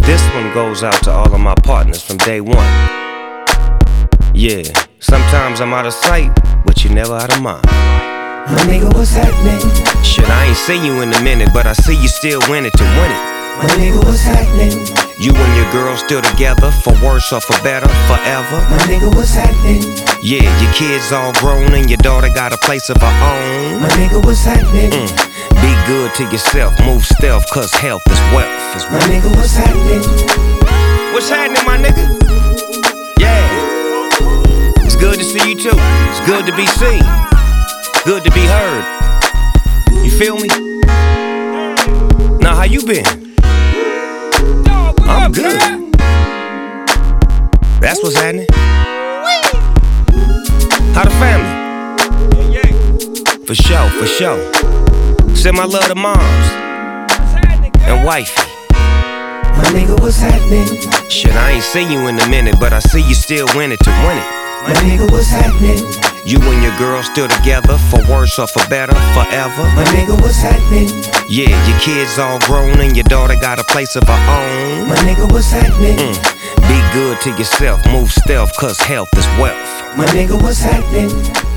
This one goes out to all of my partners from day one. Yeah, sometimes I'm out of sight, but you're never out of mind. My nigga, what's happening? Shit, I ain't seen you in a minute, but I see you still win it to win it. My nigga, what's happening? You and your girl still together, for worse or for better, forever. My nigga, what's happening? Yeah, your kids all grown and your daughter got a place of her own. My nigga, what's happening? Be good to yourself, move stealth, cause health is wealth. My nigga, what's happening? What's happening, my nigga? Yeah. It's good to see you too. It's good to be seen. Good to be heard. You feel me? Now, how you been? I'm good. That's what's happening. How the family? For sure, for sure. Send my love to moms and wifey. My nigga, what's happening? Shit, I ain't seen you in a minute, but I see you still win it to win it. My nigga, what's happening? You and your girl still together, for worse or for better, forever. My nigga, what's happening? Yeah, your kids all grown and your daughter got a place of her own. My nigga, what's happening? Be good to yourself, move stealth, cause health is wealth. My nigga, what's happening?